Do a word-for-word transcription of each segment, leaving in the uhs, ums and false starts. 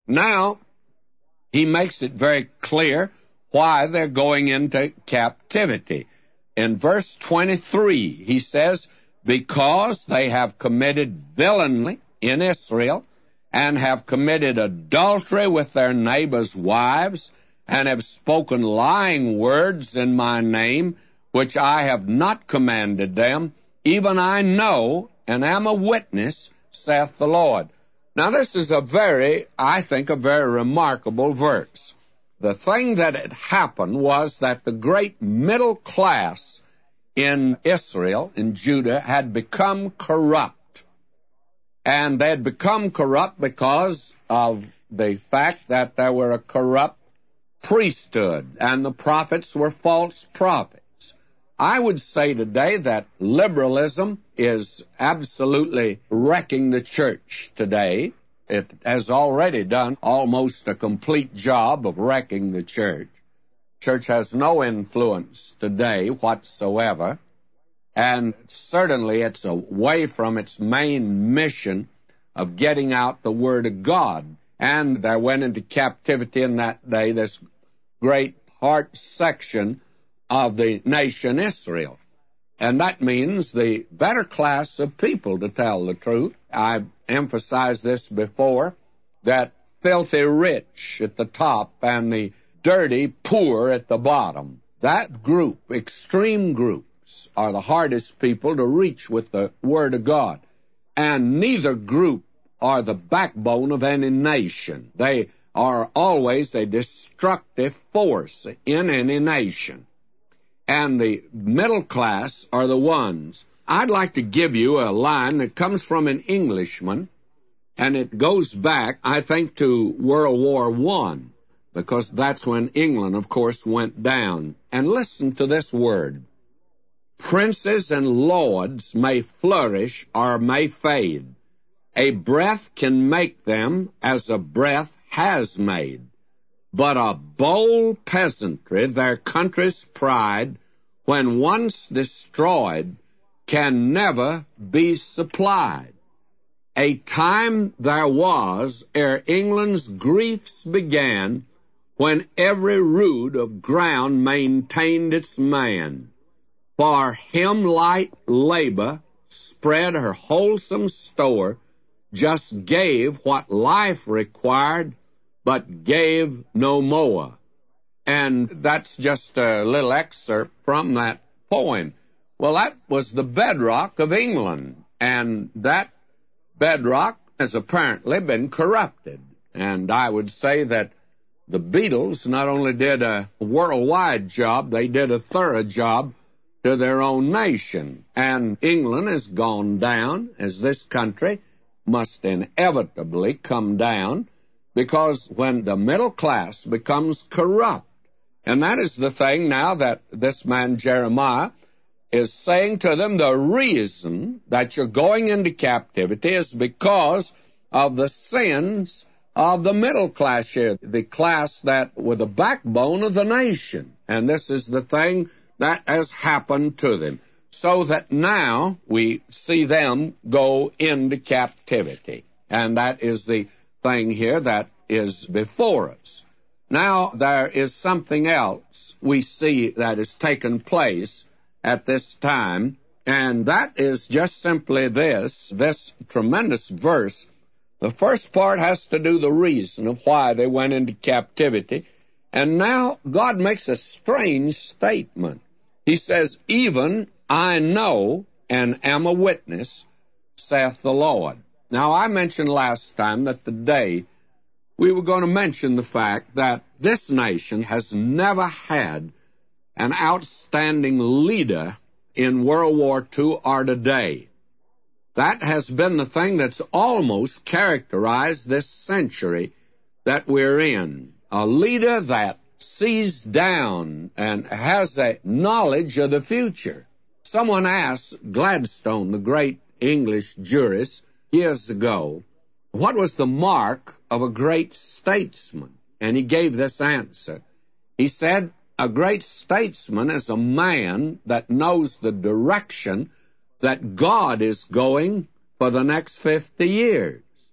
Now, he makes it very clear why they're going into captivity. In verse twenty-three, he says, because they have committed villainy in Israel, and have committed adultery with their neighbors' wives, and have spoken lying words in my name, which I have not commanded them, even I know, and am a witness, saith the Lord. Now this is a very, I think, a very remarkable verse. The thing that had happened was that the great middle class in Israel, in Judah, had become corrupt. And they had become corrupt because of the fact that there were a corrupt priesthood, and the prophets were false prophets. I would say today that liberalism is absolutely wrecking the church today. It has already done almost a complete job of wrecking the church. Church has no influence today whatsoever, and certainly it's away from its main mission of getting out the Word of God. And there went into captivity in that day this great part section of the nation Israel. And that means the better class of people, to tell the truth. I've emphasized this before, that filthy rich at the top and the dirty poor at the bottom. That group, extreme groups, are the hardest people to reach with the Word of God. And neither group are the backbone of any nation. They are always a destructive force in any nation. And the middle class are the ones. I'd like to give you a line that comes from an Englishman, and it goes back, I think, to World War One, because that's when England, of course, went down. And listen to this word. Princes and lords may flourish or may fade. A breath can make them as a breath has made. But a bold peasantry, their country's pride, when once destroyed, can never be supplied. A time there was, ere England's griefs began, when every rood of ground maintained its man. For him light labor spread her wholesome store, just gave what life required, but gave no more. And that's just a little excerpt from that poem. Well, that was the bedrock of England, and that bedrock has apparently been corrupted. And I would say that the Beatles not only did a worldwide job, they did a thorough job to their own nation. And England has gone down, as this country must inevitably come down, because when the middle class becomes corrupt, and that is the thing now that this man Jeremiah is saying to them, the reason that you're going into captivity is because of the sins of the middle class here, the class that were the backbone of the nation. And this is the thing that has happened to them. So that now we see them go into captivity. And that is the thing here that is before us. Now there is something else we see that has taken place at this time, and that is just simply this, this tremendous verse. The first part has to do the reason of why they went into captivity, and now God makes a strange statement. He says, even I know and am a witness, saith the Lord. Now, I mentioned last time that today we were going to mention the fact that this nation has never had an outstanding leader in World War Two or today. That has been the thing that's almost characterized this century that we're in. A leader that sees down and has a knowledge of the future. Someone asked Gladstone, the great English jurist, years ago, what was the mark of a great statesman? And he gave this answer. He said, a great statesman is a man that knows the direction that God is going for the next fifty years.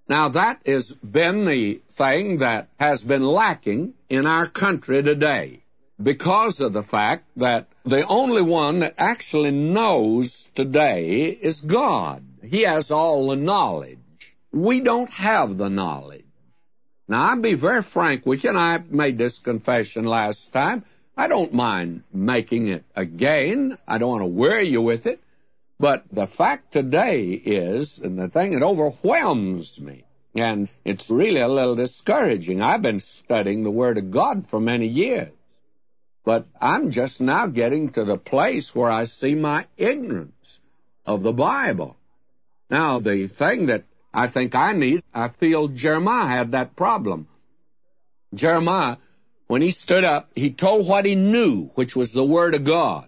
Now, that has been the thing that has been lacking in our country today because of the fact that the only one that actually knows today is God. He has all the knowledge. We don't have the knowledge. Now, I'll be very frank with you, and I made this confession last time. I don't mind making it again. I don't want to weary you with it. But the fact today is, and the thing that overwhelms me, and it's really a little discouraging. I've been studying the Word of God for many years, but I'm just now getting to the place where I see my ignorance of the Bible. Now, the thing that I think I need, I feel Jeremiah had that problem. Jeremiah, when he stood up, he told what he knew, which was the Word of God.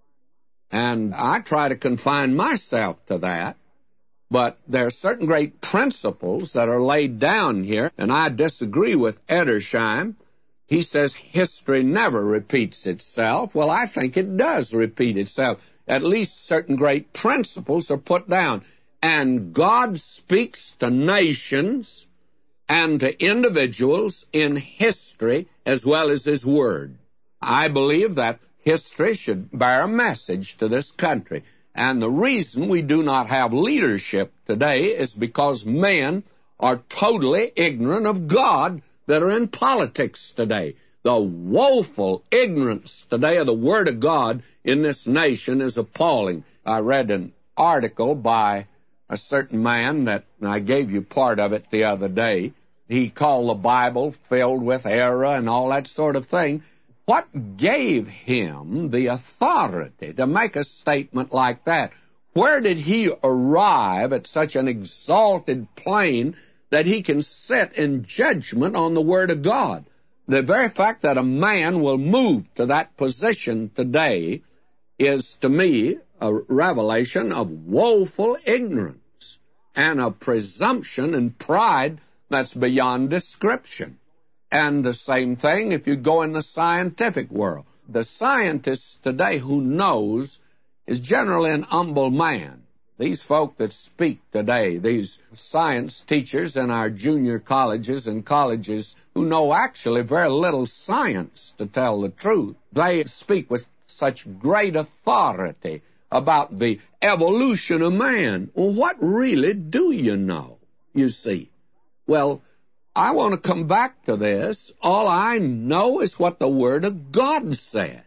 And I try to confine myself to that, but there are certain great principles that are laid down here, and I disagree with Edersheim. He says history never repeats itself. Well, I think it does repeat itself. At least certain great principles are put down. And God speaks to nations and to individuals in history as well as His Word. I believe that history should bear a message to this country. And the reason we do not have leadership today is because men are totally ignorant of God that are in politics today. The woeful ignorance today of the Word of God in this nation is appalling. I read an article by a certain man that I gave you part of it the other day. He called the Bible filled with error and all that sort of thing. What gave him the authority to make a statement like that? Where did he arrive at such an exalted plane that he can sit in judgment on the Word of God? The very fact that a man will move to that position today is, to me, a revelation of woeful ignorance and a presumption and pride that's beyond description. And the same thing if you go in the scientific world. The scientist today who knows is generally an humble man. These folk that speak today, these science teachers in our junior colleges and colleges who know actually very little science, to tell the truth, they speak with such great authority about the evolution of man. Well, what really do you know, you see? Well, I want to come back to this. All I know is what the Word of God says.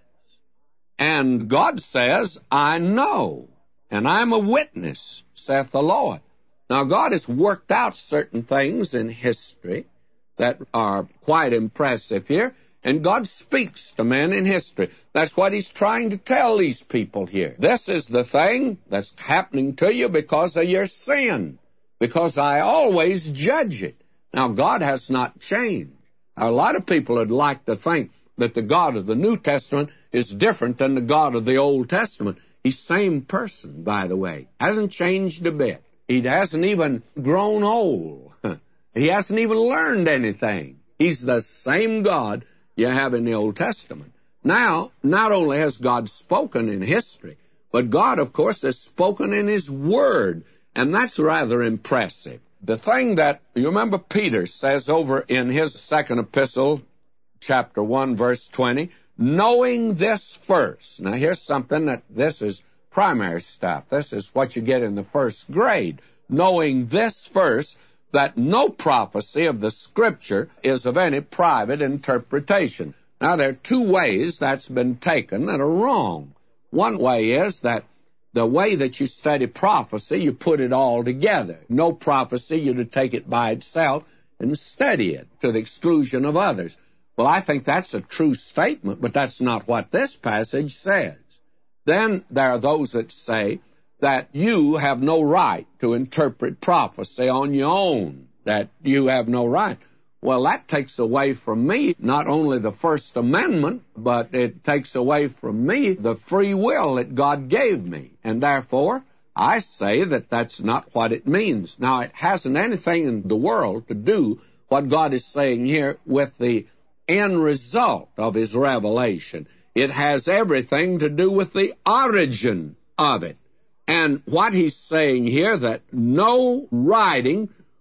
And God says, I know, and I'm a witness, saith the Lord. Now, God has worked out certain things in history that are quite impressive here, and God speaks to men in history. That's what He's trying to tell these people here. This is the thing that's happening to you because of your sin, because I always judge it. Now, God has not changed. A lot of people would like to think that the God of the New Testament is different than the God of the Old Testament. He's the same person, by the way. Hasn't changed a bit. He hasn't even grown old. He hasn't even learned anything. He's the same God you have in the Old Testament. Now, not only has God spoken in history, but God, of course, has spoken in His Word, and that's rather impressive. The thing that, you remember Peter says over in his second epistle, chapter one, verse twenty, knowing this first. Now, here's something that this is primary stuff. This is what you get in the first grade. Knowing this first, that no prophecy of the Scripture is of any private interpretation. Now, there are two ways that's been taken that are wrong. One way is that the way that you study prophecy, you put it all together. No prophecy, you to take it by itself and study it to the exclusion of others. Well, I think that's a true statement, but that's not what this passage says. Then there are those that say that you have no right to interpret prophecy on your own, that you have no right. Well, that takes away from me not only the First Amendment, but it takes away from me the free will that God gave me. And therefore, I say that that's not what it means. Now, it hasn't anything in the world to do, what God is saying here, with the end result of His revelation. It has everything to do with the origin of it. And what He's saying here, that no writing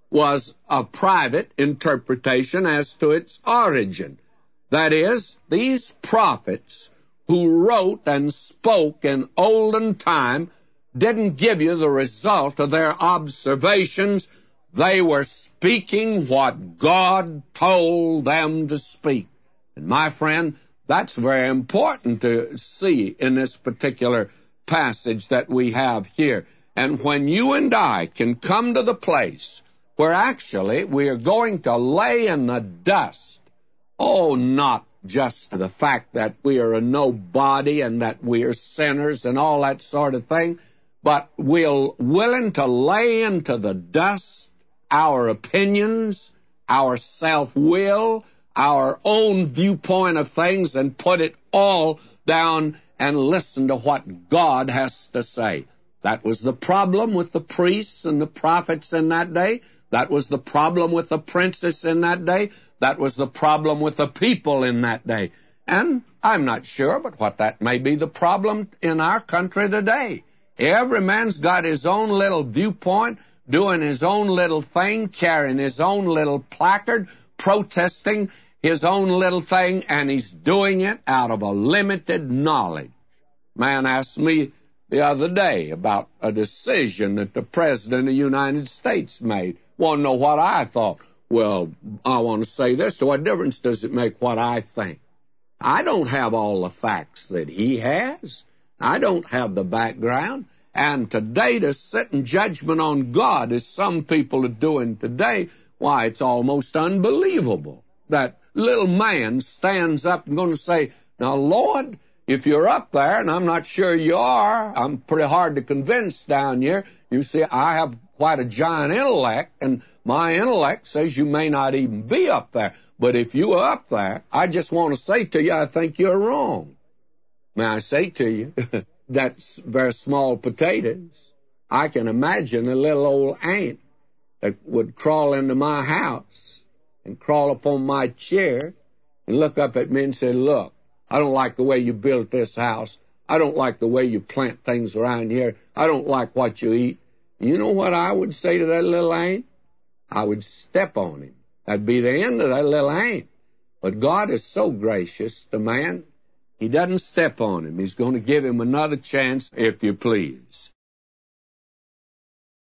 was a private interpretation as to its origin. That is, these prophets who wrote and spoke in olden time didn't give you the result of their observations. They were speaking what God told them to speak. And my friend, that's very important to see in this particular passage that we have here. And when you and I can come to the place where actually we are going to lay in the dust, oh, not just the fact that we are a nobody and that we are sinners and all that sort of thing, but we're willing to lay into the dust our opinions, our self-will, our own viewpoint of things, and put it all down and listen to what God has to say. That was the problem with the priests and the prophets in that day. That was the problem with the princes in that day. That was the problem with the people in that day. And I'm not sure, but what that may be the problem in our country today. Every man's got his own little viewpoint, doing his own little thing, carrying his own little placard, protesting his own little thing, and he's doing it out of a limited knowledge. Man asked me the other day about a decision that the President of the United States made. Want to know what I thought. Well, I want to say this. What difference does it make what I think? I don't have all the facts that he has. I don't have the background. And today to sit in judgment on God, as some people are doing today, why, it's almost unbelievable. That little man stands up and going to say, now, Lord, if you're up there, and I'm not sure you are, I'm pretty hard to convince down here. You see, I have quite a giant intellect, and my intellect says you may not even be up there. But if you are up there, I just want to say to you, I think you're wrong. May I say to you, that's very small potatoes. I can imagine a little old ant that would crawl into my house and crawl up on my chair and look up at me and say, look, I don't like the way you built this house. I don't like the way you plant things around here. I don't like what you eat. You know what I would say to that little ant? I would step on him. That'd be the end of that little ant. But God is so gracious to man, he doesn't step on him. He's going to give him another chance, if you please.